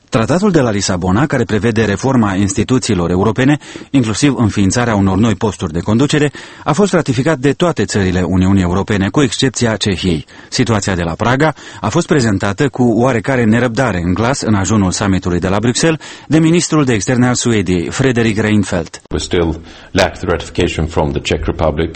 Tratatul de la Lisabona, care prevede reforma instituțiilor europene, inclusiv înființarea unor noi posturi de conducere, a fost ratificat de toate țările Uniunii Europene, cu excepția Cehiei. Situația de la Praga a fost prezentată cu oarecare nerăbdare în glas în ajunul summitului de la Bruxelles de ministrul de externe al Suediei, Fredrik Reinfeldt. We still lack the ratification from the Czech Republic.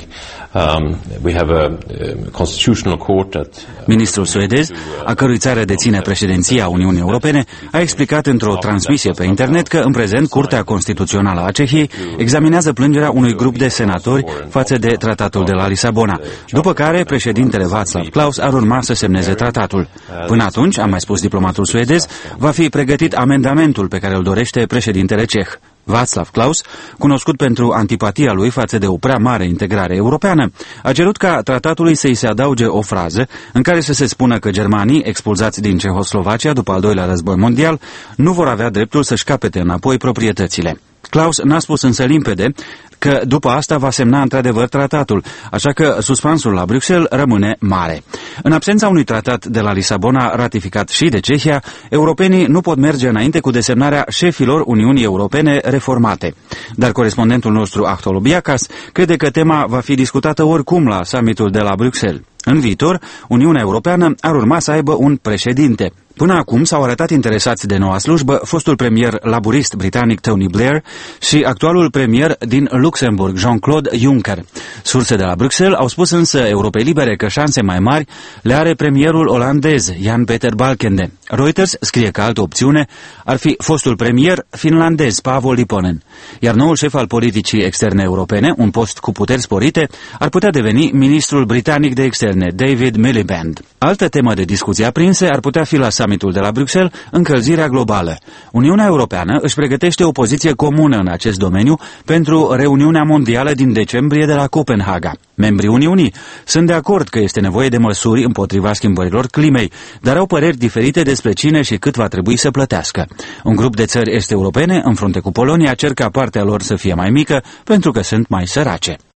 We have a constitutional court that Ministrul suedez, a cărui țară deține președinția Uniunii Europene, a explicat într-o transmisie pe internet că în prezent Curtea Constituțională a Cehiei examinează plângerea unui grup de senatori față de tratatul de la Lisabona, după care președintele Václav Klaus ar urma să semneze tratatul. Până atunci, a mai spus diplomatul suedez, va fi pregătit amendamentul pe care îl dorește președintele ceh. Václav Klaus, cunoscut pentru antipatia lui față de o prea mare integrare europeană, a cerut ca tratatului să-i se adauge o frază în care să se spună că germanii, expulzați din Cehoslovacia după al doilea război mondial, nu vor avea dreptul să-și capete înapoi proprietățile. Klaus n-a spus însă limpede că după asta va semna într-adevăr tratatul, așa că suspansul la Bruxelles rămâne mare. În absența unui tratat de la Lisabona ratificat și de Cehia, europenii nu pot merge înainte cu desemnarea șefilor Uniunii Europene reformate. Dar corespondentul nostru, Achtol Biacas, crede că tema va fi discutată oricum la summitul de la Bruxelles. În viitor, Uniunea Europeană ar urma să aibă un președinte. Până acum s-au arătat interesați de noua slujbă fostul premier laburist britanic Tony Blair și actualul premier din Luxemburg, Jean-Claude Juncker. Surse de la Bruxelles au spus însă Europei Libere că șanse mai mari le are premierul olandez Jan-Peter Balkenende. Reuters scrie că altă opțiune ar fi fostul premier finlandez Paavo Lipponen. Iar noul șef al politicii externe europene, un post cu puteri sporite, ar putea deveni ministrul britanic de externe David Miliband. Altă temă de discuție aprinsă ar putea fi la summitul de la Bruxelles, încălzirea globală. Uniunea Europeană își pregătește o poziție comună în acest domeniu pentru reuniunea mondială din decembrie de la Copenhaga. Membrii Uniunii sunt de acord că este nevoie de măsuri împotriva schimbărilor climei, dar au păreri diferite despre cine și cât va trebui să plătească. Un grup de țări est-europene, în frunte cu Polonia, cer ca partea lor să fie mai mică pentru că sunt mai sărace.